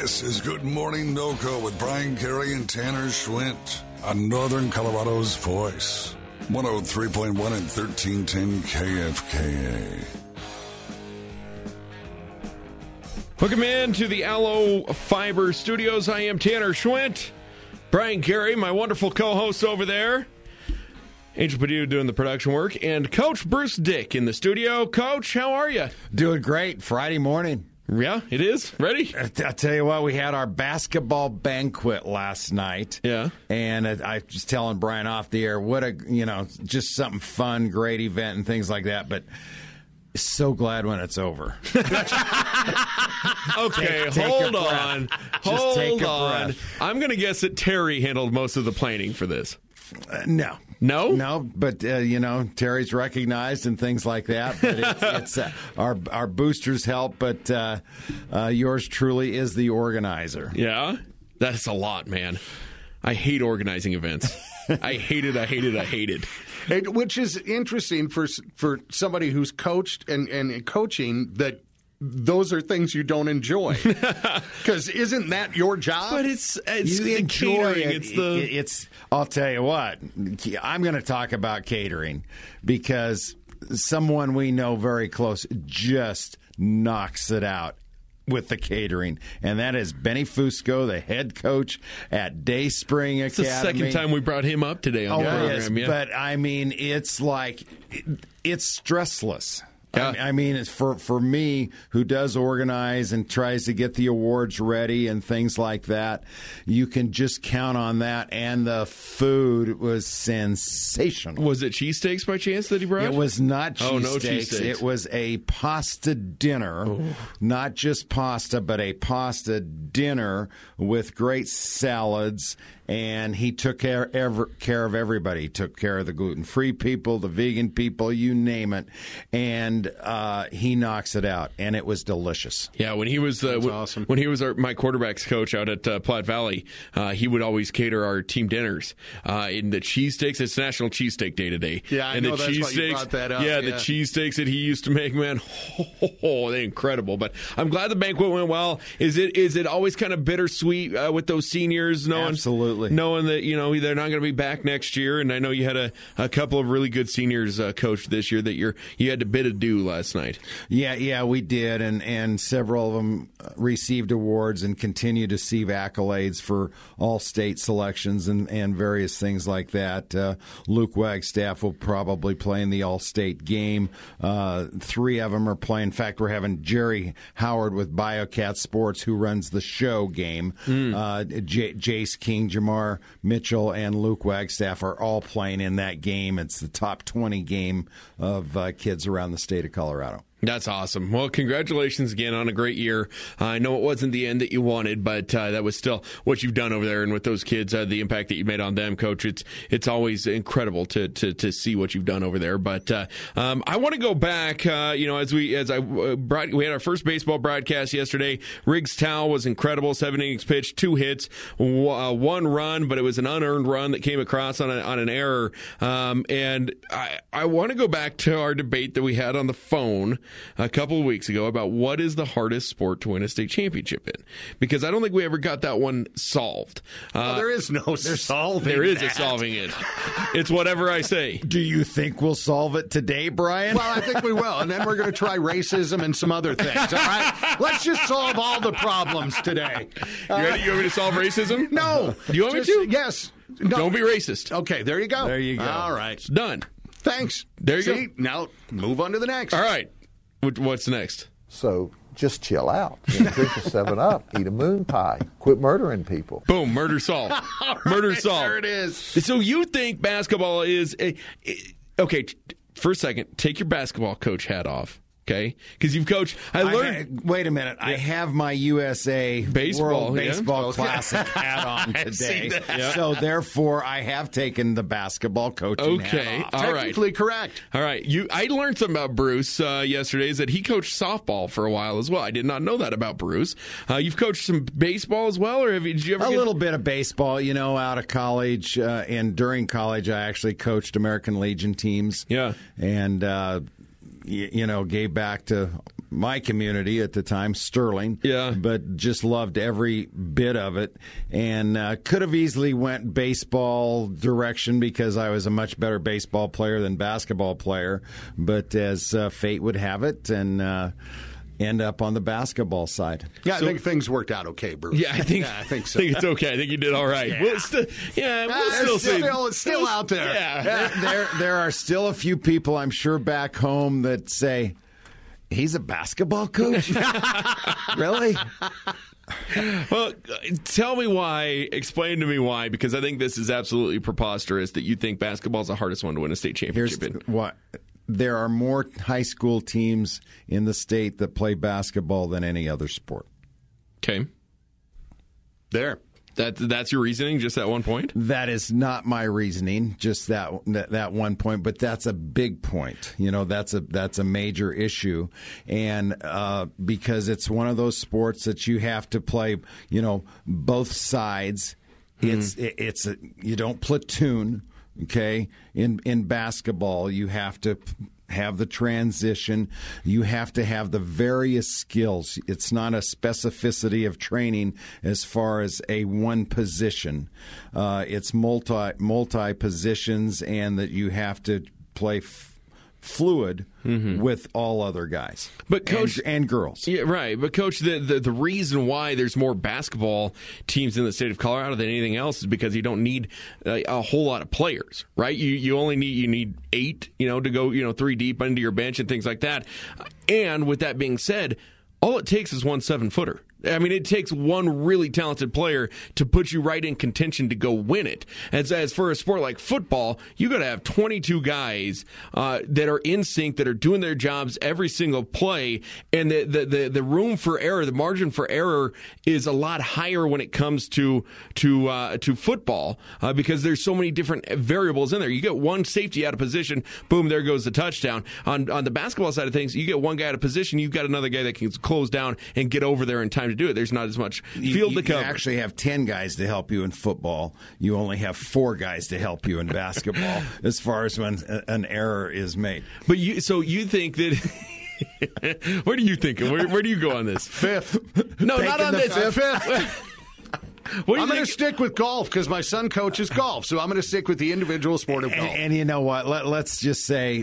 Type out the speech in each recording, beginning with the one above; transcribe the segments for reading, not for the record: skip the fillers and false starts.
This is Good Morning NoCo with Brian Carey and Tanner Schwint on Northern Colorado's Voice. 103.1 and 1310 KFKA. Welcome in to the Allo Fiber Studios. I am Tanner Schwint. Brian Carey, my wonderful co-host over there. Angel Padilla doing the production work. And Coach Bruce Dick in the studio. Coach, how are you? Doing great. Friday morning. Yeah, it is. Ready? I'll tell you what, we had our basketball banquet last night. Yeah. And I was telling Brian off the air, what a, just something fun, great event and things like that. But so glad when it's over. Okay, hold on. Hold on. I'm going to guess that Terry handled most of the planning for this. No. No, but Terry's recognized and things like that. But it's our boosters help, but yours truly is the organizer. Yeah, that's a lot, man. I hate organizing events. I hate it. Which is interesting for somebody who's coached and coaching that. Those are things you don't enjoy, because isn't that your job? But it's you the enjoy catering. it. It's. I'll tell you what. I'm going to talk about catering because someone we know very close just knocks it out with the catering, and that is Benny Fusco, the head coach at Dayspring Academy. It's the second time we brought him up today on the program. Yeah. But I mean, it's like it's stressless. Yeah. I mean, it's for me, who does organize and tries to get the awards ready and things like that, you can just count on that. And the food was sensational. Was it cheesesteaks by chance that he brought? It was not cheesesteaks. Oh, no cheesesteaks. It was a pasta dinner. Oh. Not just pasta, but a pasta dinner with great salads. And he took care of everybody. He took care of the gluten-free people, the vegan people, you name it. And he knocks it out, and it was delicious. Yeah, when he was awesome. When he was my quarterbacks coach out at Platte Valley, he would always cater our team dinners. In the cheesesteaks, it's National Cheesesteak Day today. Yeah, I know that's why you brought that up. Yeah, the cheesesteaks that he used to make, man, they're incredible. But I'm glad the banquet went well. Is it always kind of bittersweet with those seniors, Absolutely. Knowing that they're not going to be back next year? And I know you had a couple of really good seniors coached this year that you had a bit of due last night. Yeah, we did, and several of them received awards and continue to receive accolades for all-state selections and various things like that. Luke Wagstaff will probably play in the all-state game. 3 of them are playing. In fact, we're having Jerry Howard with BioCat Sports, who runs the show game. Jace King, Jamar Mitchell, and Luke Wagstaff are all playing in that game. It's the top 20 game of kids around the state of Colorado. That's awesome. Well, congratulations again on a great year. I know it wasn't the end that you wanted, but that was still what you've done over there, and with those kids, the impact that you made on them, Coach. It's always incredible to see what you've done over there. But I want to go back. We had our first baseball broadcast yesterday. Riggs Towel was incredible. 7 innings pitched, 2 hits, 1 run, but it was an unearned run that came across on an error. And I want to go back to our debate that we had on the phone a couple of weeks ago about what is the hardest sport to win a state championship in, because I don't think we ever got that one solved. There is no solving. There is a solving it. It's whatever I say. Do you think we'll solve it today, Brian? Well, I think we will, and then we're going to try racism and some other things. All right, let's just solve all the problems today. You ready? You want me to solve racism? No. Do you want me to? Yes. No. Don't be racist. Okay, there you go. There you go. All right. It's done. Thanks. There you go. Now move on to the next. All right. What's next? So just chill out. Drink a 7-Up. Eat a moon pie. Quit murdering people. Boom. Murder solved. Murder solved. There it is. So you think basketball is okay? For a second, take your basketball coach hat off. Okay, because you've coached. Wait a minute. I have my USA World Baseball Classic hat on today. So therefore, I have taken the basketball coaching hat off. All right. Technically correct. All right. I learned something about Bruce yesterday, is that he coached softball for a while as well. I did not know that about Bruce. You've coached some baseball as well, or did you ever? Little bit of baseball, out of college, and during college, I actually coached American Legion teams. Yeah, and. Gave back to my community at the time, Sterling. Yeah. But just loved every bit of it, and could have easily went baseball direction because I was a much better baseball player than basketball player. But as fate would have it, and end up on the basketball side. Yeah, I think things worked out okay, Bruce. Yeah, I think so. I think it's okay. I think you did all right. Yeah. We'll still say It's still out there. Yeah. There are still a few people, I'm sure, back home that say, he's a basketball coach? Really? Well, tell me why. Explain to me why, because I think this is absolutely preposterous that you think basketball is the hardest one to win a state championship in. What? There are more high school teams in the state that play basketball than any other sport. Okay. There. That's your reasoning, just at one point? That is not my reasoning, just that one point, but that's a big point. That's a major issue, and because it's one of those sports that you have to play, both sides. You don't platoon. Okay, in basketball, you have to have the transition. You have to have the various skills. It's not a specificity of training as far as a one position. It's multi positions, and that you have to play fluid with all other guys, but coach and girls. Yeah, right. But coach, the reason why there's more basketball teams in the state of Colorado than anything else is because you don't need a whole lot of players, right? You only need 8, to go 3 deep into your bench and things like that. And with that being said, all it takes is one 7-footer. I mean, it takes one really talented player to put you right in contention to go win it. As for a sport like football, you got to have 22 guys that are in sync, that are doing their jobs every single play, and the room for error, the margin for error, is a lot higher when it comes to football because there's so many different variables in there. You get one safety out of position, boom, there goes the touchdown. On the basketball side of things, you get one guy out of position, you've got another guy that can close down and get over there in time to do it. There's not as much field to cover. You actually have 10 guys to help you in football. You only have 4 guys to help you in basketball as far as when an error is made. But you think that... Where do you think? Where do you go on this? 5th. No, not on this. 5th. I'm going to stick with golf because my son coaches golf, so I'm going to stick with the individual sport of golf. And you know what? Let's just say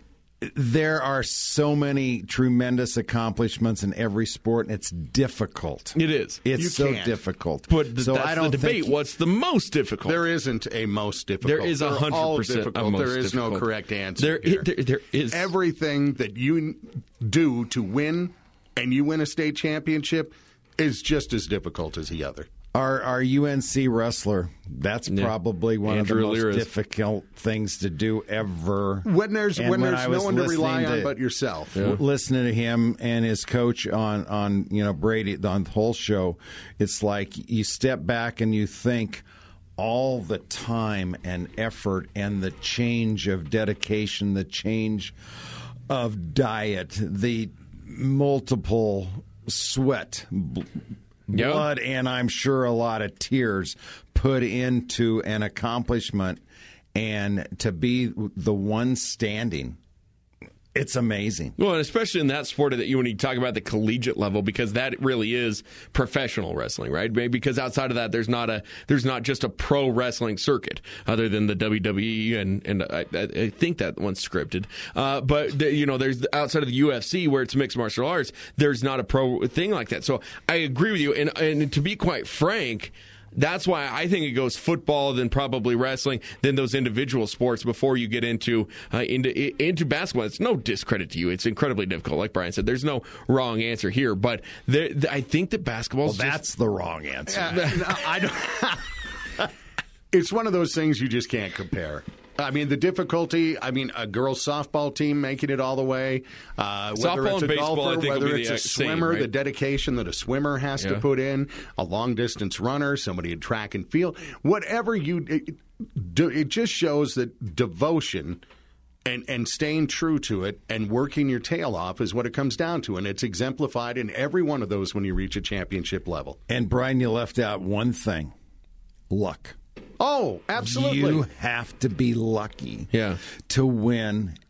there are so many tremendous accomplishments in every sport, and it's difficult. It is. It's difficult. But that's the debate. What's the most difficult? There isn't a most difficult. There is 100% a most There is difficult. no correct answer. There is. Everything that you do to win, and you win a state championship, is just as difficult as the other. Our UNC wrestler, that's probably one Andrew of the most Lear difficult things to do ever. When there's no one to rely on but yourself. Listening to him and his coach on Brady on the whole show, it's like you step back and you think all the time and effort and the change of dedication, the change of diet, the multiple sweat, blood, and I'm sure a lot of tears put into an accomplishment, and to be the one standing, it's amazing. Well, and especially in that sport that when you talk about the collegiate level, because that really is professional wrestling, right? Because outside of that, there's not just a pro wrestling circuit other than the WWE, and I think that one's scripted. But there's outside of the UFC where it's mixed martial arts, there's not a pro thing like that. So I agree with you, and to be quite frank, that's why I think it goes football, then probably wrestling, then those individual sports before you get into basketball. It's no discredit to you. It's incredibly difficult. Like Brian said, there's no wrong answer here. But I think that basketball that's the wrong answer. I don't. It's one of those things you just can't compare. I mean, the difficulty, a girls' softball team making it all the way, whether it's a golfer, whether it's a swimmer, the dedication that a swimmer has to put in, a long-distance runner, somebody in track and field, whatever you do, it just shows that devotion and staying true to it and working your tail off is what it comes down to, and it's exemplified in every one of those when you reach a championship level. And, Brian, you left out one thing, luck. Oh, absolutely. You have to be lucky to win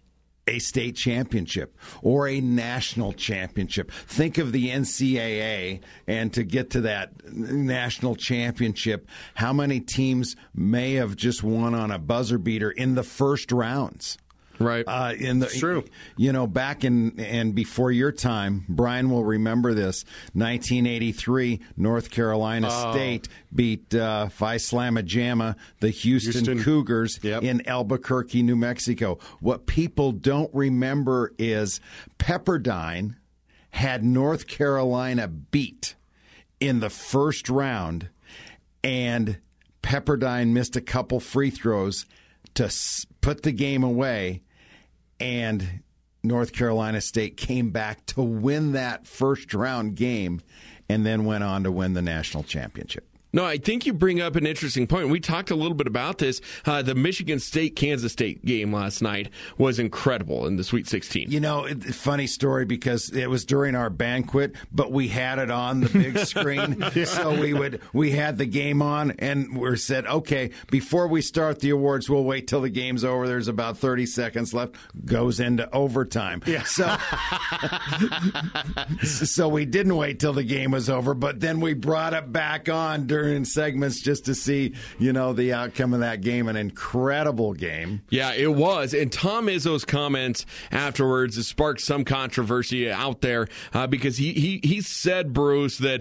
a state championship or a national championship. Think of the NCAA, and to get to that national championship, how many teams may have just won on a buzzer beater in the first rounds? Right. It's true. Back and before your time, Brian will remember this. 1983, North Carolina State beat Phi Slamma Jamma, the Houston Cougars, in Albuquerque, New Mexico. What people don't remember is Pepperdine had North Carolina beat in the first round, and Pepperdine missed a couple free throws to put the game away. And North Carolina State came back to win that first-round game and then went on to win the national championship. No, I think you bring up an interesting point. We talked a little bit about this. The Michigan State-Kansas State game last night was incredible in the Sweet 16. Funny story, because it was during our banquet, but we had it on the big screen. So we had the game on, and we said, okay, before we start the awards, we'll wait till the game's over. There's about 30 seconds left. Goes into overtime. Yeah. So we didn't wait till the game was over, but then we brought it back on during segments just to see, the outcome of that game. An incredible game. Yeah, it was. And Tom Izzo's comments afterwards sparked some controversy out there because he said, Bruce, that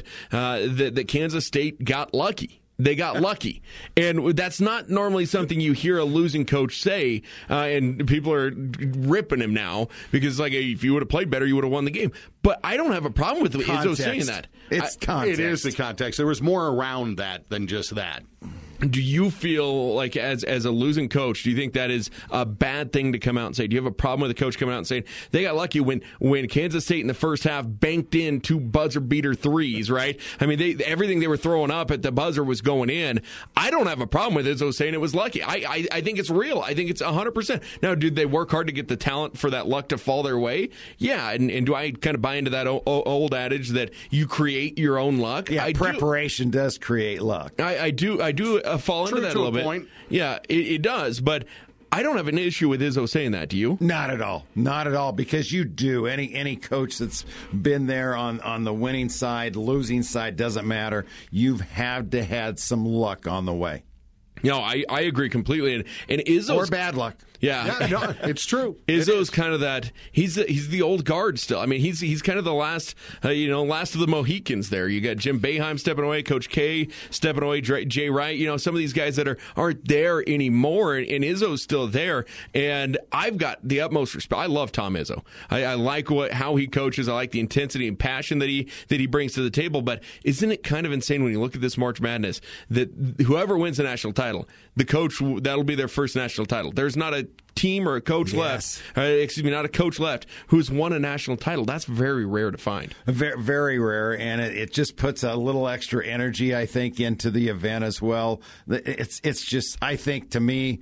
Kansas State got lucky. They got lucky. And that's not normally something you hear a losing coach say, and people are ripping him now because, if you would have played better, you would have won the game. But I don't have a problem with Izzo saying that. It's context. It is the context. There was more around that than just that. Do you feel like, as a losing coach, do you think that is a bad thing to come out and say? Do you have a problem with a coach coming out and saying they got lucky when Kansas State in the first half banked in 2 buzzer beater threes, right? I mean, everything they were throwing up at the buzzer was going in. I don't have a problem with Izzo saying it was lucky. I think it's real. I think it's 100%. Now, did they work hard to get the talent for that luck to fall their way? Yeah, and do I kind of buy into that old adage that you create your own luck? Yeah, preparation does create luck. I do fall into that a little bit. Point. Yeah, it does, but I don't have an issue with Izzo saying that. Do you? Not at all. Not at all, because you do. Any coach that's been there on the winning side, losing side, doesn't matter. You've had to had some luck on the way. No, I agree completely. And Izzo's, or bad luck. Yeah, no, it's true. Izzo's kind of that. He's the old guard still. I mean, he's kind of the last last of the Mohicans. There, you got Jim Boeheim stepping away, Coach K stepping away, Jay Wright. Some of these guys that aren't there anymore, and Izzo's still there. And I've got the utmost respect. I love Tom Izzo. I like how he coaches. I like the intensity and passion that he brings to the table. But isn't it kind of insane when you look at this March Madness that whoever wins the national title, the coach, that'll be their first national title. There's not a team or a coach left, not a coach left who's won a national title. That's very rare to find. Very, very rare, and it just puts a little extra energy, I think, into the event as well. It's just, I think, to me,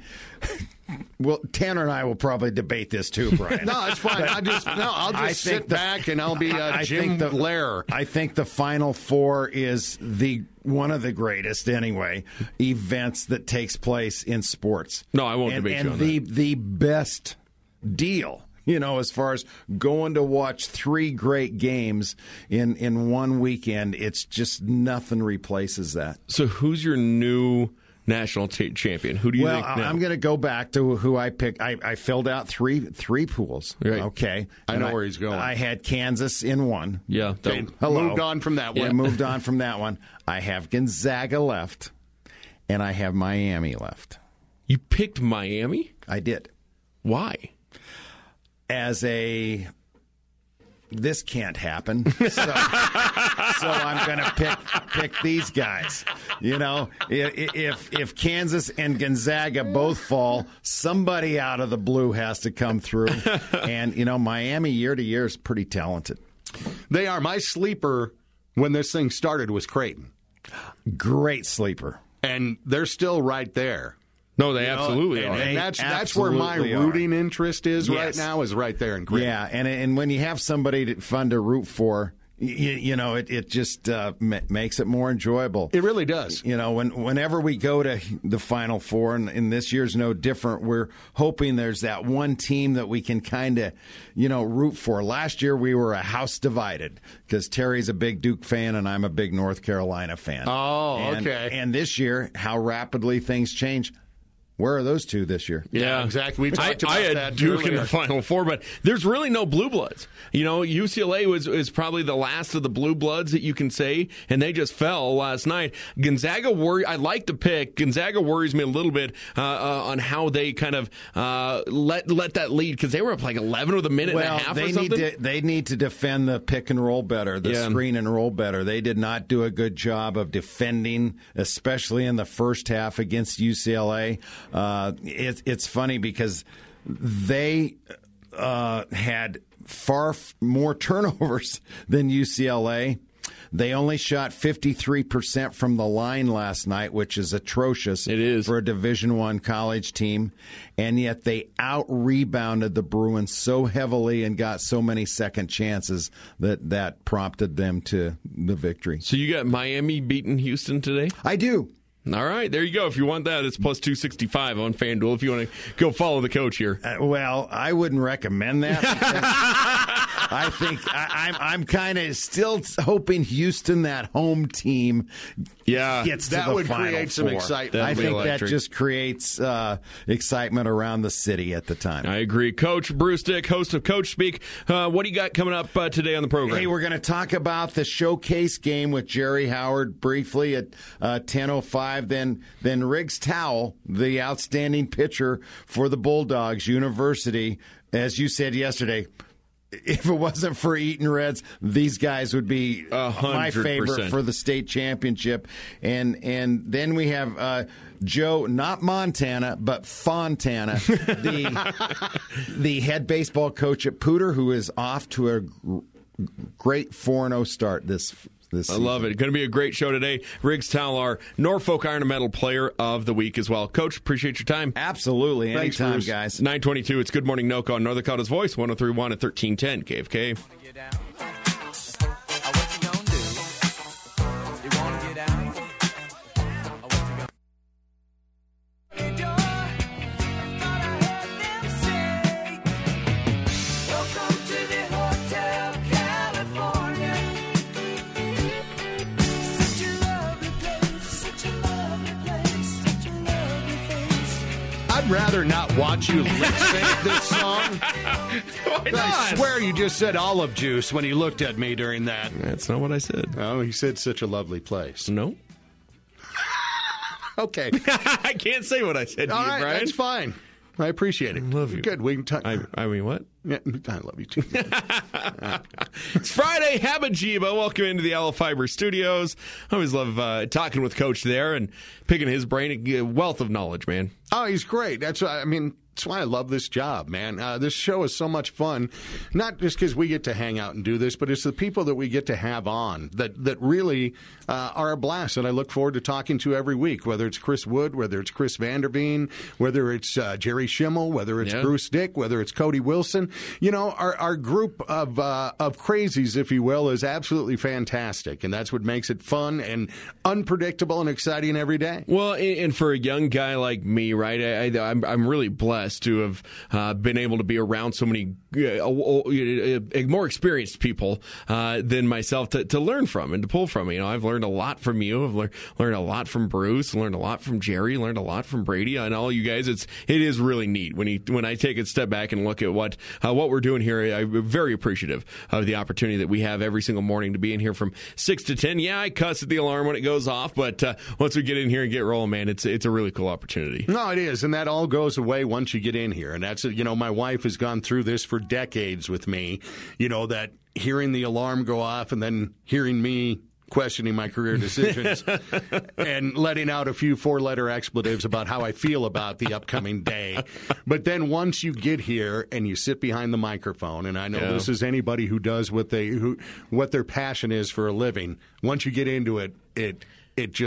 well, Tanner and I will probably debate this too, Brian. No, it's fine. I'll just sit back and I'll be Jim Blair. I think the Final Four is one of the greatest, anyway, events that takes place in sports. No, I won't debate you on that. And the best deal, as far as going to watch 3 great games in one weekend, it's just nothing replaces that. So who's your new national champion? Who do you think now? I'm going to go back to who I picked. I filled out three pools. Right. Okay. I know where he's going. I had Kansas in one. Yeah. Moved on from that one. Yeah, moved on from that one. I have Gonzaga left, and I have Miami left. You picked Miami? I did. Why? This can't happen. So I'm going to pick these guys. If Kansas and Gonzaga both fall, somebody out of the blue has to come through. And, Miami year to year is pretty talented. They are. My sleeper when this thing started was Creighton. Great sleeper. And they're still right there. No, they absolutely are. And that's where my rooting interest is right now, is right there in Creighton. Yeah, and when you have somebody fun to root for, It just makes it more enjoyable. It really does. Whenever we go to the Final Four, and this year's no different, we're hoping there's that one team that we can kind of, root for. Last year we were a house divided because Terry's a big Duke fan and I'm a big North Carolina fan. Oh, okay. And this year, how rapidly things change. Where are those two this year? Yeah, exactly. We talked about that. I had Duke earlier in the Final Four, but there's really no blue bloods. UCLA is probably the last of the blue bloods that you can say, and they just fell last night. Gonzaga I like the pick. Gonzaga worries me a little bit on how they kind of let that lead because they were up like 11 with a minute and a half or something. They need to defend the pick and roll better, the screen and roll better. They did not do a good job of defending, especially in the first half against UCLA. It's funny because they had far more turnovers than UCLA. They only shot 53% from the line last night, which is atrocious. It is. For a Division I college team. And yet they out-rebounded the Bruins so heavily and got so many second chances that prompted them to the victory. So you got Miami beating Houston today? I do. All right, there you go. If you want that, it's plus 265 on FanDuel if you want to go follow the coach here. Well, I wouldn't recommend that. I think I'm kind of still hoping Houston, that home team, gets to the Final Four. That would create some excitement. I think that just creates excitement around the city at the time. I agree. Coach Bruce Dick, host of Coach Speak. What do you got coming up today on the program? Hey, we're going to talk about the showcase game with Jerry Howard briefly at 10:05. Then Riggs Towell, the outstanding pitcher for the Bulldogs University, as you said yesterday, if it wasn't for Eaton Reds, these guys would be 100%. my favorite for the state championship. And then we have Joe, not Montana, but Fontana, the head baseball coach at Pooter, who is off to a great 4-0 start this I love it. Going to be a great show today. Riggs Towell, our Norfolk Iron and Metal Player of the Week as well. Coach, appreciate your time. Absolutely. Anytime, guys. 9:22. It's Good Morning NOCO on Northern Dakota's Voice, 103.1 at 1310 KFK. I'd rather not watch you lip sync this song. Why not? I swear you just said olive juice when you looked at me during that. That's not what I said. Oh, he said such a lovely place. No. Okay. I can't say what I said to All you, right, Brian. that's fine. I appreciate it. I love you. Good. We can talk. I mean, what? Yeah, I love you too. It's Friday. Habajiba. Welcome into the Aloe Fiber Studios. I always love talking with Coach there and picking his brain. A wealth of knowledge, man. Oh, he's great. That's why I love this job, man. This show is so much fun, not just because we get to hang out and do this, but it's the people that we get to have on that really are a blast that I look forward to talking to every week, whether it's Chris Wood, whether it's Chris Vanderveen, whether it's Jerry Schimmel, whether it's Bruce Dick, whether it's Cody Wilson. You know, our group of crazies, if you will, is absolutely fantastic, and that's what makes it fun and unpredictable and exciting every day. Well, and for a young guy like me, right, I'm really blessed to have been able to be around so many more experienced people than myself to learn from and to pull from. You know, I've learned a lot from you. I've learned a lot from Bruce, learned a lot from Jerry, learned a lot from Brady, and all you guys. It is really neat when I take a step back and look at what we're doing here. I'm very appreciative of the opportunity that we have every single morning to be in here from 6 to 10. Yeah, I cuss at the alarm when it goes off, but once we get in here and get rolling, man, it's a really cool opportunity. No, it is, and that all goes away once you get in here. And that's, my wife has gone through this for decades with me, that hearing the alarm go off and then hearing me questioning my career decisions and letting out a few 4-letter expletives about how I feel about the upcoming day. But then once you get here and you sit behind the microphone, and I know this is anybody who does what their passion is for a living, once you get into it, it just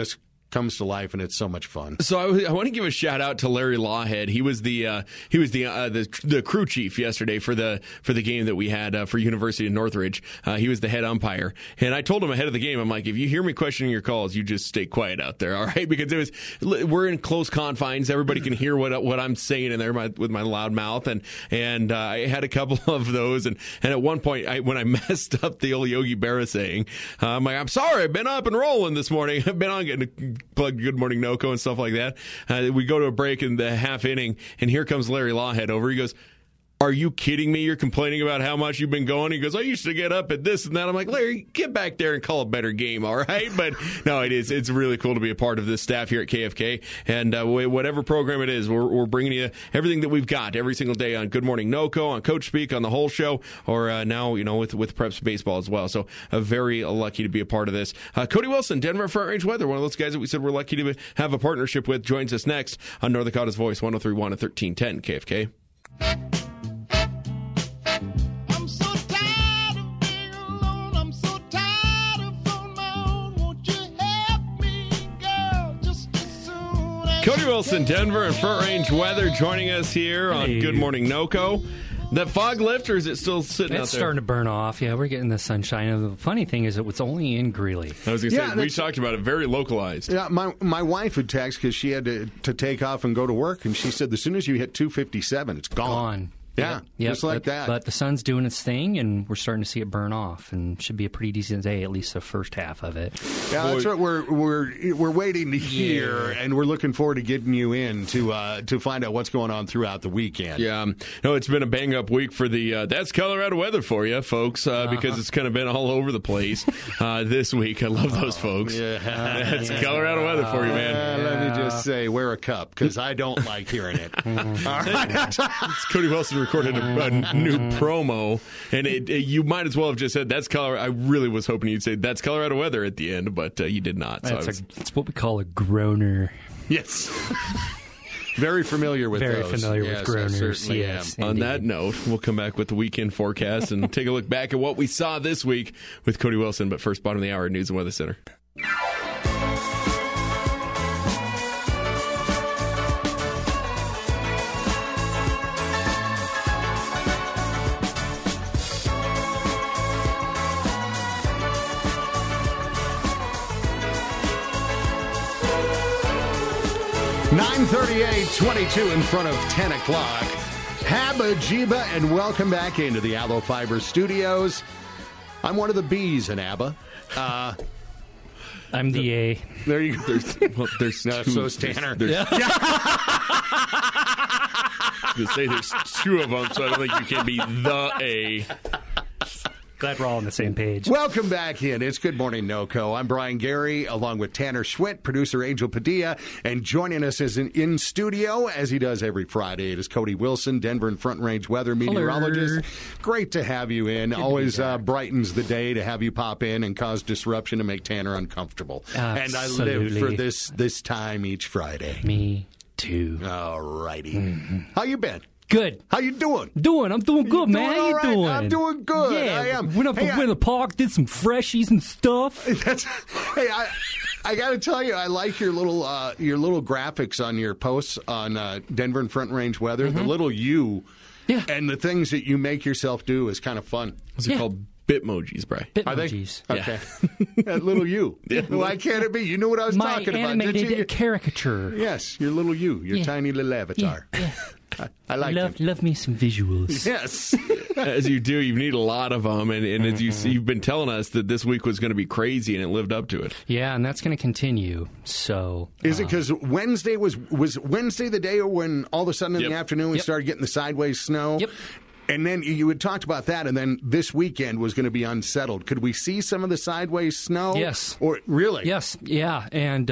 comes to life, and it's so much fun. So I want to give a shout out to Larry Lawhead. He was the crew chief yesterday for the game that we had for University of Northridge. He was the head umpire, and I told him ahead of the game, I'm like, if you hear me questioning your calls, you just stay quiet out there, all right? Because we're in close confines. Everybody can hear what I'm saying in there with my loud mouth, and I had a couple of those, and at one point when I messed up the old Yogi Berra saying, I'm like, I'm sorry, I've been up and rolling this morning. I've been on getting plug Good Morning NoCo and stuff like that. We go to a break in the half inning, and here comes Larry Lawhead over. He goes, are you kidding me? You're complaining about how much you've been going? He goes, I used to get up at this and that. I'm like, Larry, get back there and call a better game, all right? But no, it's really cool to be a part of this staff here at KFK. And whatever program it is, we're bringing you everything that we've got every single day on Good Morning NoCo, on Coach Speak, on the whole show, or now, with Preps Baseball as well. So very lucky to be a part of this. Cody Wilson, Denver Front Range Weather, one of those guys that we said we're lucky to have a partnership with, joins us next on North Dakota's Voice, 103.1 and 1310 KFK. Cody Wilson, Denver and Front Range Weather, joining us here on Good Morning NoCo. The fog lift, or is it still sitting out there? It's starting to burn off. Yeah, we're getting the sunshine. And the funny thing is, it was only in Greeley. I was going to say, we talked about it, very localized. Yeah, my wife would text because she had to take off and go to work, and she said, as soon as you hit 257, it's gone. Yeah, yep. Just like that. But the sun's doing its thing, and we're starting to see it burn off, and should be a pretty decent day, at least the first half of it. Yeah, that's what we're waiting to hear, and we're looking forward to getting you in to find out what's going on throughout the weekend. Yeah, no, it's been a bang-up week for the That's Colorado Weather for you, folks, because it's kind of been all over the place this week. I love those folks. Yeah. That's Colorado Weather for you, man. Let me just say, wear a cup, because I don't like hearing it. All right. It's Cody Wilson recorded a new promo, and you might as well have just said that's Colorado. I really was hoping you'd say that's Colorado Weather at the end, but you did not. So it's what we call a groaner. Yes. Very familiar with those. With groaners. Yes. On that note, we'll come back with the weekend forecast and take a look back at what we saw this week with Cody Wilson. But first, bottom of the hour, News and Weather Center. .38, 22 in front of 10 o'clock. Habba Jiba, and welcome back into the Aloe Fiber Studios. I'm one of the B's in ABBA. I'm the A. There you go. There's no, two. So is Tanner. I was going to say there's two of them, so I don't think you can be the A. Glad we're all on the same page. Welcome back in. It's Good Morning NoCo. I'm Brian Gary, along with Tanner Schwitt, producer Angel Padilla, and joining us is in studio, as he does every Friday, it is Cody Wilson, Denver and Front Range Weather meteorologist. Hello. Great to have you in. Always brightens the day to have you pop in and cause disruption to make Tanner uncomfortable. Absolutely. And I live for this time each Friday. Me too. All righty. Mm-hmm. How you been? Good. How you doing? I'm doing good, man. How you doing? I'm doing good. Yeah, I am. Went up to Winter Park, did some freshies and stuff. Hey, I got to tell you, I like your little graphics on your posts on Denver and Front Range Weather. Mm-hmm. The little you, and the things that you make yourself do is kind of fun. What's it called? Bitmojis, Bri. Bitmojis. Okay. That little you. Why can't it be? You knew what I was talking about. My animated caricature. Yes, your little you, your tiny little avatar. Yeah. I like it. Love me some visuals. Yes. As you do, you need a lot of them. And as you see, you've been telling us that this week was going to be crazy, and it lived up to it. Yeah, and that's going to continue. So, is it because Wednesday was Wednesday the day when all of a sudden in the afternoon we started getting the sideways snow? Yep. And then you had talked about that, and then this weekend was going to be unsettled. Could we see some of the sideways snow? Yes. Or really? Yes. Yeah. And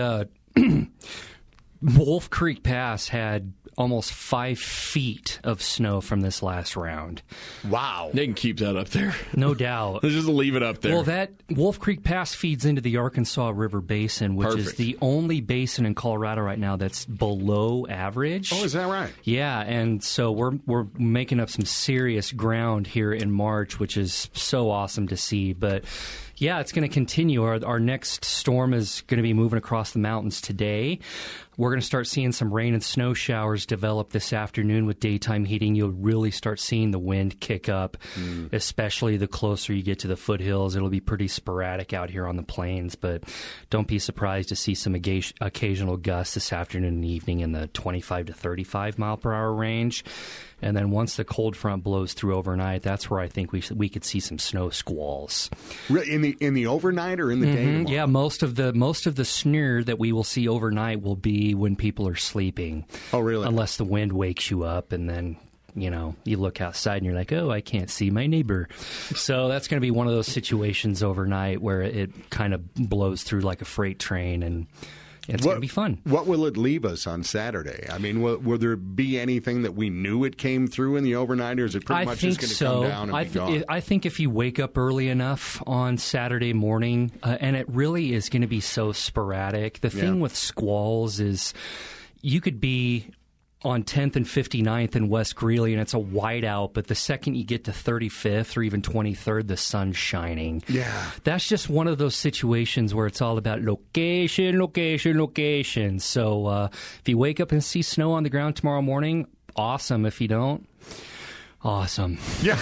Wolf Creek Pass had almost 5 feet of snow from this last round. Wow. They can keep that up there. No doubt. Let's just leave it up there. Well, that Wolf Creek Pass feeds into the Arkansas River Basin, which is the only basin in Colorado right now that's below average. Oh, is that right? Yeah, and so we're making up some serious ground here in March, which is so awesome to see. But Yeah, it's going to continue. Our next storm is going to be moving across the mountains today. We're going to start seeing some rain and snow showers develop this afternoon with daytime heating. You'll really start seeing the wind kick up, especially the closer you get to the foothills. It'll be pretty sporadic out here on the plains, but don't be surprised to see some occasional gusts this afternoon and evening in the 25 to 35 mile per hour range. And then once the cold front blows through overnight, that's where I think we could see some snow squalls. In the overnight or in the day tomorrow? Yeah, most of the snow that we will see overnight will be when people are sleeping. Oh, really? Unless the wind wakes you up, and then you look outside and you're like, oh, I can't see my neighbor. So that's going to be one of those situations overnight where it kind of blows through like a freight train, and it's going to be fun. What will it leave us on Saturday? I mean, will there be anything that we knew it came through in the overnight, or is it pretty much just going to come down and be gone? I think if you wake up early enough on Saturday morning, and it really is going to be so sporadic. The thing with squalls is you could be on 10th and 59th in West Greeley, and it's a whiteout, but the second you get to 35th or even 23rd, the sun's shining. Yeah. That's just one of those situations where it's all about location, location, location. So if you wake up and see snow on the ground tomorrow morning, awesome. If you don't, awesome. Yeah.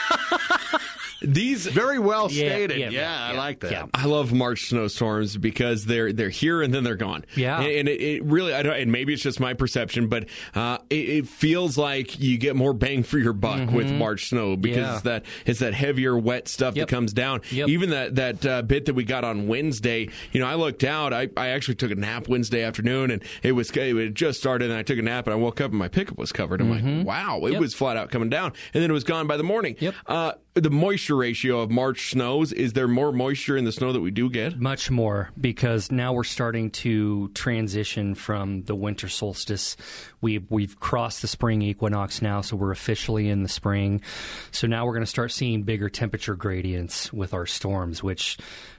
These very well stated. Yeah, I like that. Yeah. I love March snowstorms because they're here and then they're gone. Yeah, and it really, and maybe it's just my perception, but it feels like you get more bang for your buck with March snow because it's that heavier, wet stuff that comes down. Yep. Even that bit that we got on Wednesday. I looked out. I actually took a nap Wednesday afmoon, and it just started, and I took a nap, and I woke up and my pickup was covered. I'm like, wow, it was flat out coming down, and then it was gone by the morning. Yep. The moisture ratio of March snows, is there more moisture in the snow that we do get? Much more, because now we're starting to transition from the winter solstice. We've crossed the spring equinox now, so we're officially in the spring. So now we're going to start seeing bigger temperature gradients with our storms, which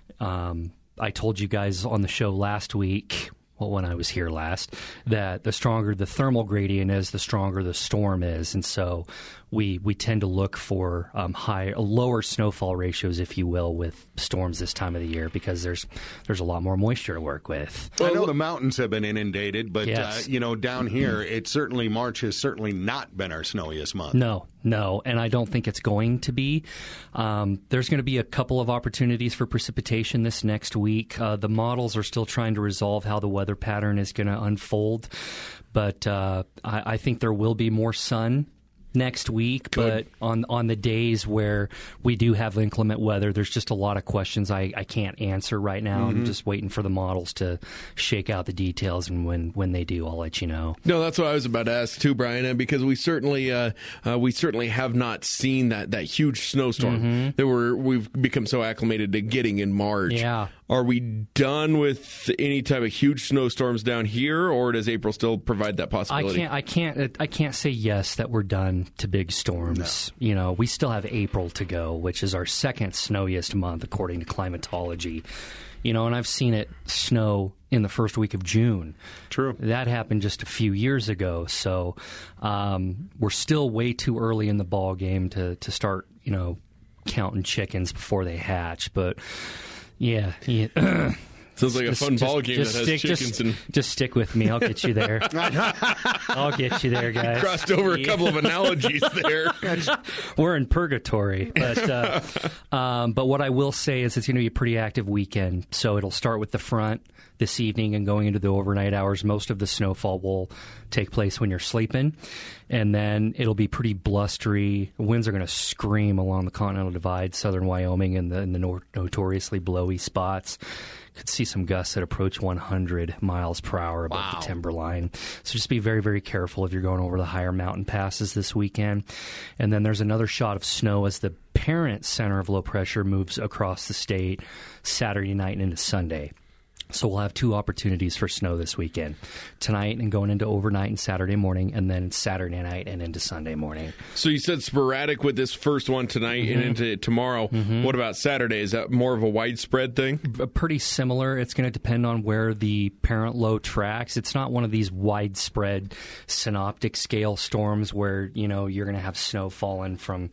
I told you guys on the show last week, when I was here last, that the stronger the thermal gradient is, the stronger the storm is. And so we tend to look for lower snowfall ratios, if you will, with storms this time of the year, because there's a lot more moisture to work with. I know the mountains have been inundated, but yes. Down here, March has certainly not been our snowiest month. No, and I don't think it's going to be. There's going to be a couple of opportunities for precipitation this next week. The models are still trying to resolve how the weather pattern is going to unfold, but I think there will be more sun next week. Good. But on the days where we do have inclement weather, there's just a lot of questions I can't answer right now. I'm just waiting for the models to shake out the details, and when they do, I'll let you know. No, that's what I was about to ask too, Brian, because we certainly have not seen that huge snowstorm that we've become so acclimated to getting in March. Yeah. Are we done with any type of huge snowstorms down here, or does April still provide that possibility? I can't say yes that we're done to big storms. No. We still have April to go, which is our second snowiest month according to climatology. And I've seen it snow in the first week of June. True. That happened just a few years ago. So we're still way too early in the ball game to start, counting chickens before they hatch. But yeah. Sounds like a fun ball game that has chickens. Just stick with me. I'll get you there. I'll get you there, guys. Crossed over a couple of analogies there. We're in purgatory. But what I will say is it's going to be a pretty active weekend. So it'll start with the front this evening and going into the overnight hours. Most of the snowfall will take place when you're sleeping. And then it'll be pretty blustery. Winds are going to scream along the Continental Divide, southern Wyoming, and the notoriously blowy spots. Could see some gusts that approach 100 miles per hour above the timberline. So just be very, very careful if you're going over the higher mountain passes this weekend. And then there's another shot of snow as the parent center of low pressure moves across the state Saturday night and into Sunday. So we'll have two opportunities for snow this weekend, tonight and going into overnight and Saturday morning, and then Saturday night and into Sunday morning. So you said sporadic with this first one tonight and into tomorrow. What about Saturday? Is that more of a widespread thing? Pretty similar. It's going to depend on where the parent low tracks. It's not one of these widespread synoptic scale storms where, you're going to have snow falling from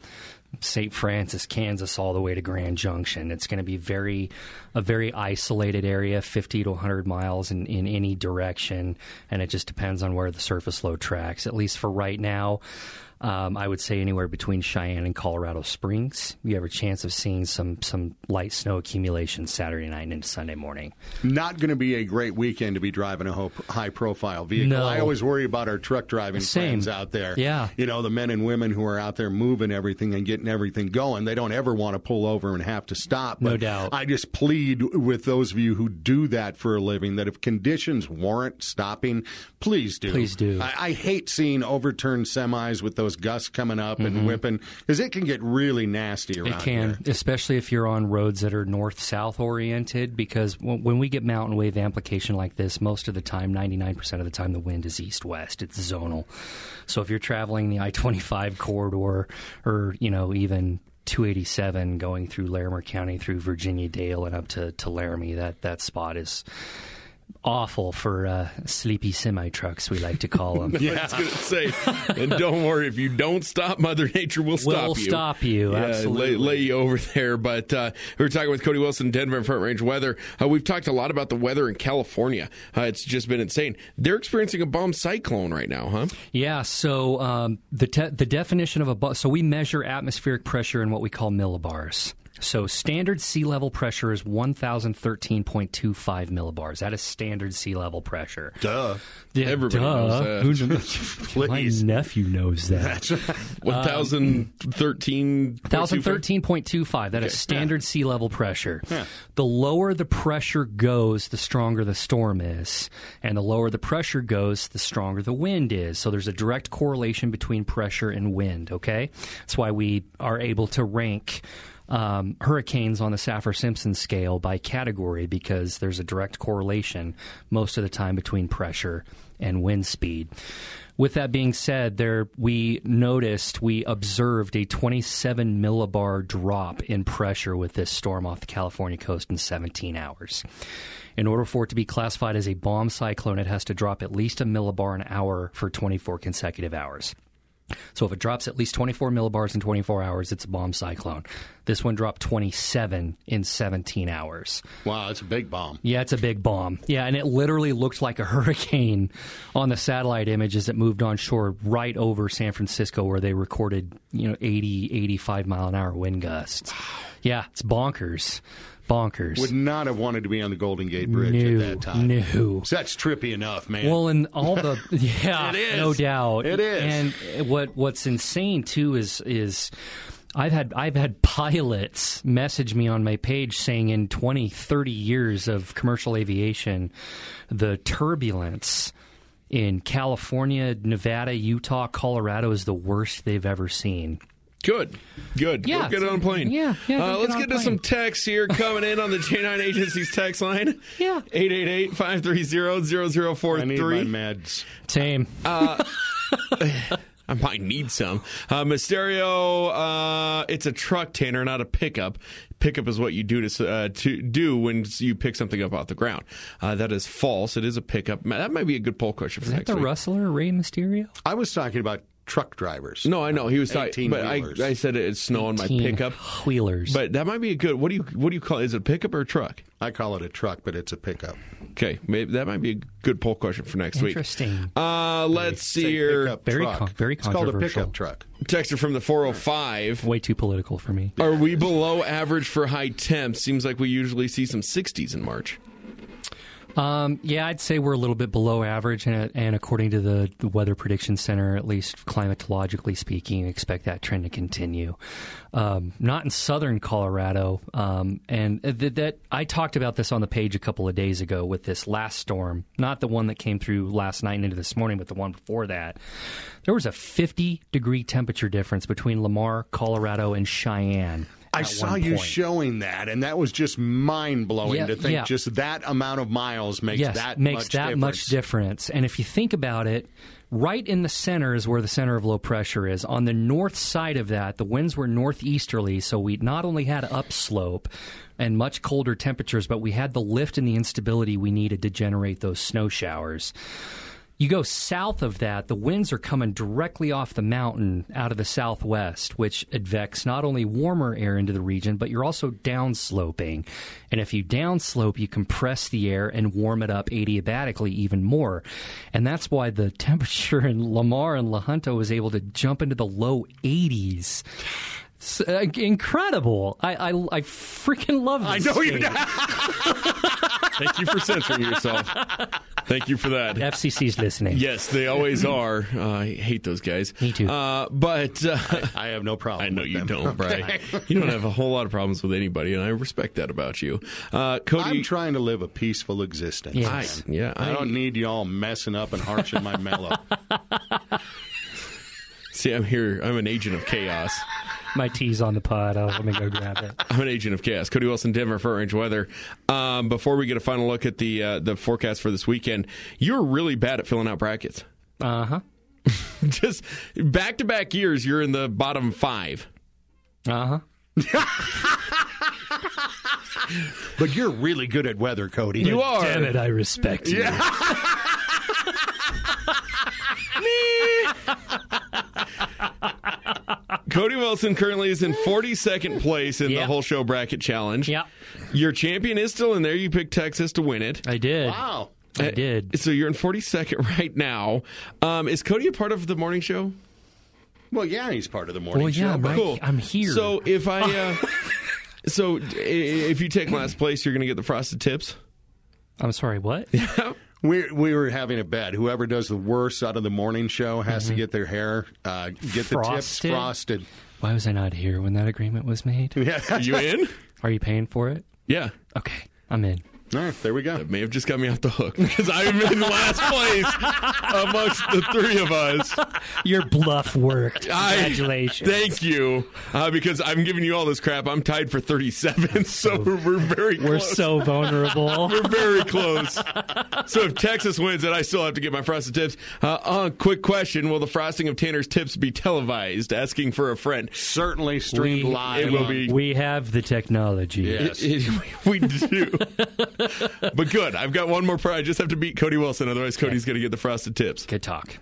St. Francis, Kansas, all the way to Grand Junction. It's going to be a very isolated area, 50 to 100 miles in any direction, and it just depends on where the surface low tracks. At least for right now, I would say anywhere between Cheyenne and Colorado Springs. You have a chance of seeing some light snow accumulation Saturday night into Sunday morning. Not going to be a great weekend to be driving a high-profile vehicle. No. I always worry about our truck driving friends out there. Yeah. You know, the men and women who are out there moving everything and getting everything going. They don't ever want to pull over and have to stop. No doubt. I just plead with those of you who do that for a living that if conditions warrant stopping, please do. Please do. I hate seeing overturned semis with those gusts coming up and whipping, because it can get really nasty around It can, here. especially if you're on roads that are north-south oriented, because when we get mountain wave amplification like this, most of the time, 99% of the time, the wind is east-west. It's zonal. So if you're traveling the I-25 corridor or, even 287 going through Larimer County through Virginia Dale and up to Laramie, that spot is awful for sleepy semi-trucks, we like to call them. Yeah, I was going to say, and don't worry, if you don't stop, Mother Nature will stop you. Will stop you, absolutely. Lay you over there. But we were talking with Cody Wilson, Denver and Front Range Weather. We've talked a lot about the weather in California. It's just been insane. They're experiencing a bomb cyclone right now, huh? Yeah, so the definition of so we measure atmospheric pressure in what we call millibars. So standard sea level pressure is 1,013.25 millibars. That is standard sea level pressure. Duh. Yeah, Everybody knows that. Please. My nephew knows that. 1,013.25? 1,013.25. That is standard sea level pressure. Yeah. The lower the pressure goes, the stronger the storm is. And the lower the pressure goes, the stronger the wind is. So there's a direct correlation between pressure and wind, okay? That's why we are able to rank hurricanes on the Saffir-Simpson scale by category, because there's a direct correlation most of the time between pressure and wind speed. With that being said, we observed a 27 millibar drop in pressure with this storm off the California coast in 17 hours. In order for it to be classified as a bomb cyclone, it has to drop at least a millibar an hour for 24 consecutive hours. So if it drops at least 24 millibars in 24 hours, it's a bomb cyclone. This one dropped 27 in 17 hours. Wow, that's a big bomb. Yeah, it's a big bomb. Yeah, and it literally looked like a hurricane on the satellite images that moved on shore right over San Francisco, where they recorded 80, 85 mile an hour wind gusts. Yeah, it's bonkers. Would not have wanted to be on the Golden Gate Bridge at that time. No. So that's trippy enough, man. Well, and all the yeah, it is. No doubt. It is. And what's insane too is I've had pilots message me on my page saying in 20, 30 years of commercial aviation, the turbulence in California, Nevada, Utah, Colorado is the worst they've ever seen. Good. Yeah. Go get on a plane. Yeah. Let's get to some texts here coming in on the J9 Agency's text line. Yeah. 888-530-0043. I need my meds. Same. I might need some. Mysterio, it's a truck, Tanner, not a pickup. Pickup is what you do to do when you pick something up off the ground. That is false. It is a pickup. That might be a good poll question for next week. Is that the Rustler, Rey Mysterio? I was talking about truck drivers. No, I know he was talking, but I said it's snow on my pickup. Wheelers. But that might be a good. What do you call it? Is it a pickup or a truck? I call it a truck, but it's a pickup. Okay, maybe that might be a good poll question for next week. Interesting. Let's see here. Very controversial. It's called a pickup truck. Texter from the 405. Way too political for me. Are we below average for high temps? Seems like we usually see some 60s in March. Yeah, I'd say we're a little bit below average, and according to the Weather Prediction Center, at least climatologically speaking, expect that trend to continue. Not in southern Colorado, and that I talked about this on the page a couple of days ago with this last storm, not the one that came through last night and into this morning, but the one before that. There was a 50-degree temperature difference between Lamar, Colorado, and Cheyenne. I saw you showing that, and that was just mind-blowing to think just that amount of miles makes that much difference. And if you think about it, right in the center is where the center of low pressure is. On the north side of that, the winds were northeasterly, so we not only had upslope and much colder temperatures, but we had the lift and the instability we needed to generate those snow showers. You go south of that, the winds are coming directly off the mountain out of the southwest, which advects not only warmer air into the region, but you're also downsloping. And if you downslope, you compress the air and warm it up adiabatically even more. And that's why the temperature in Lamar and La Junta was able to jump into the low 80s. It's incredible. I freaking love this. I know you do. Thank you for censoring yourself. Thank you for that. FCC's listening. Yes, they always are. I hate those guys. Me too. But I have no problem. I know you don't, Brian. You don't have a whole lot of problems with anybody, and I respect that about you. Cody, I'm trying to live a peaceful existence. Yes. I don't need you all messing up and harshing my mellow. See, I'm here. I'm an agent of chaos. My tea's on the pod. Let me go grab it. I'm an agent of chaos. Cody Wilson, Denver Front Range Weather. Before we get a final look at the forecast for this weekend, you're really bad at filling out brackets. Uh-huh. Just back-to-back years, you're in the bottom 5. Uh-huh. But you're really good at weather, Cody. You are. Damn it, I respect you. Cody Wilson currently is in 42nd place in the whole show bracket challenge. Yeah. Your champion is still in there. You picked Texas to win it. I did. Wow. I did. So you're in 42nd right now. Is Cody a part of the morning show? Well, yeah, he's part of the morning show. Yeah, right. Cool. I'm here. So if if you take last place, you're going to get the Frosted Tips. I'm sorry, what? We were having a bet. Whoever does the worst out of the morning show has to get their hair, get the tips frosted. Why was I not here when that agreement was made? Yeah, Are you in? Are you paying for it? Yeah. Okay, I'm in. All right, there we go. That may have just got me off the hook because I'm in last place amongst the three of us. Your bluff worked. Congratulations. Thank you. Because I'm giving you all this crap. I'm tied for 37, so we're very close. We're so vulnerable. We're very close. So if Texas wins it, I still have to get my Frosted Tips. Quick question. Will the frosting of Tanner's Tips be televised? Asking for a friend. Certainly streamed live. It will be. We have the technology. Yes. We do. But good. I've got one more prize. I just have to beat Cody Wilson. Otherwise, Cody's going to get the Frosted Tips. Good talk.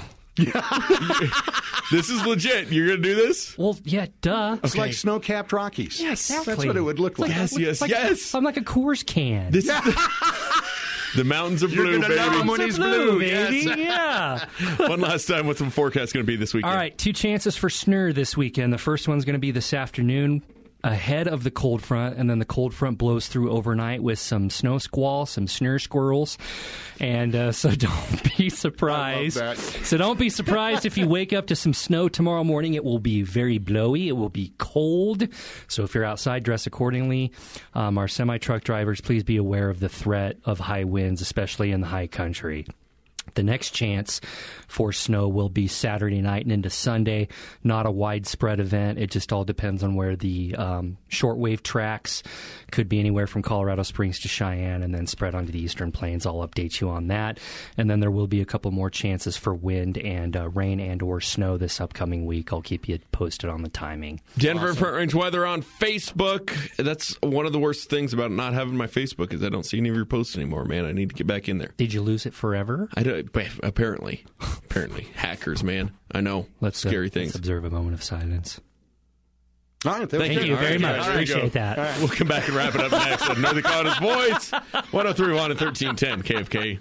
This is legit. You're going to do this? Well, yeah, duh. It's like snow-capped Rockies. Yes, exactly. That's what it would look like. Yes. I'm like a Coors can. This is the mountains are blue, You're gonna know baby. him when he's blue, baby. yes. Yeah. One last time, what's the forecast going to be this weekend? All right, 2 chances for snur this weekend. The first one's going to be this afternoon, ahead of the cold front, and then the cold front blows through overnight with some snow squall, some snur squirrels, and so don't be surprised. I love that. So don't be surprised if you wake up to some snow tomorrow morning. It will be very blowy. It will be cold. So if you're outside, dress accordingly. Our semi-truck drivers, please be aware of the threat of high winds, especially in the high country. The next chance for snow will be Saturday night and into Sunday. Not a widespread event. It just all depends on where the shortwave tracks. Could be anywhere from Colorado Springs to Cheyenne and then spread onto the Eastern Plains. I'll update you on that. And then there will be a couple more chances for wind and rain and or snow this upcoming week. I'll keep you posted on the timing. Denver Front Range Weather on Facebook. That's one of the worst things about not having my Facebook is I don't see any of your posts anymore, man. I need to get back in there. Did you lose it forever? I don't, apparently. Hackers, man. I know. Scary things. Let's observe a moment of silence. All right, Thank you very much. There you Appreciate go. that. Right. We'll come back and wrap it up next on Northern Colorado's Voice. 103.1 and 1310 KFK.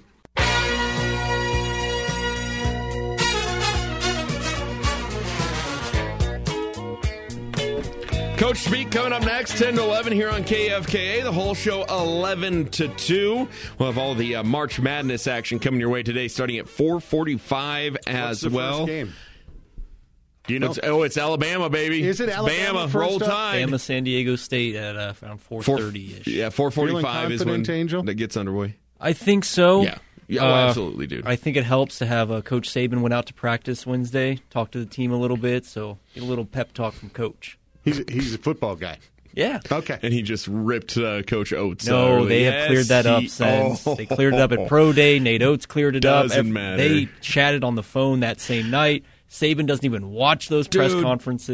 Coach Speak coming up next, 10 to 11 here on KFKA. The whole show 11 to 2. We'll have all the March Madness action coming your way today, starting at 4:45 as well. First game? Do you know? It's Alabama, baby. Is it Alabama? Bama, roll Tide. Bama, San Diego State at around 4:30-ish. Yeah, 4:45 is when Angel? that gets underway. I think so. Yeah, absolutely, dude. I think it helps to have Coach Saban went out to practice Wednesday, talked to the team a little bit, so get a little pep talk from Coach. He's a football guy. Yeah. Okay. And he just ripped Coach Oates. No, they have cleared that up since. They cleared it up at Pro Day. Nate Oates cleared it up. Doesn't matter. They chatted on the phone that same night. Saban doesn't even watch those press conferences.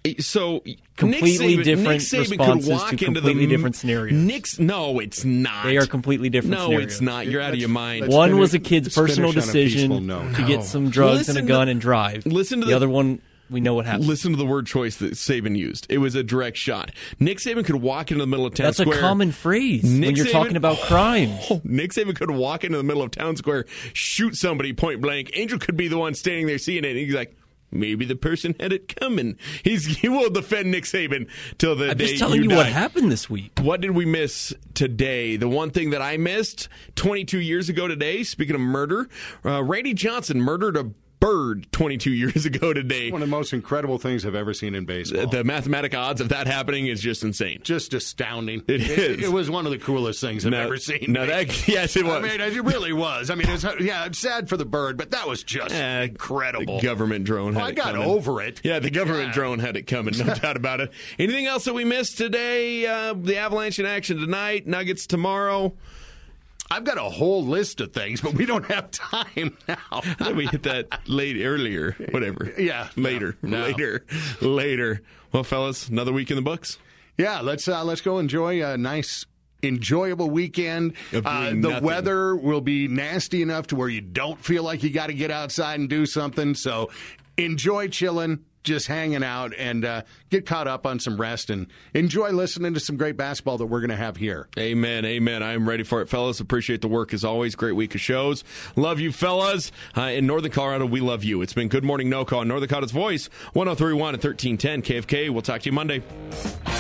So completely different Nick Saban responses could walk to into completely different scenarios. No, it's not. They are completely different scenarios. No, it's not. You're out of your mind. One was a kid's personal decision to get some drugs and a gun and drive. Listen to the other one. We know what happened. Listen to the word choice that Saban used. It was a direct shot. Nick Saban could walk into the middle of town square. That's a common phrase when you're talking about crimes. Nick Saban could walk into the middle of town square, shoot somebody point blank. Angel could be the one standing there seeing it, and he's like, maybe the person had it coming. He will defend Nick Saban till the day you die. I'm just telling you what happened this week. What did we miss today? The one thing that I missed 22 years ago today, speaking of murder, Randy Johnson murdered a bird 22 years ago today. One of the most incredible things I've ever seen in baseball. The mathematic odds of that happening is just insane. Just astounding. It is. It was one of the coolest things I've ever seen. Yes, it was. I mean, it really was. I mean, it's sad for the bird, but that was just incredible. The government drone had it coming. I got over it. Yeah, the government drone had it coming, no doubt about it. Anything else that we missed today? The Avalanche in action tonight, Nuggets tomorrow. I've got a whole list of things, but we don't have time now. We hit that earlier, whatever. Yeah. Later. Well, fellas, another week in the books. Yeah, let's go enjoy a nice, enjoyable weekend. The weather will be nasty enough to where you don't feel like you got to get outside and do something. So enjoy chilling, just hanging out, and get caught up on some rest and enjoy listening to some great basketball that we're going to have here. Amen. I'm ready for it, fellas. Appreciate the work as always. Great week of shows. Love you, fellas. In Northern Colorado, we love you. It's been Good Morning No Call on Northern Colorado's Voice, 103.1 and 1310 KFK. We'll talk to you Monday.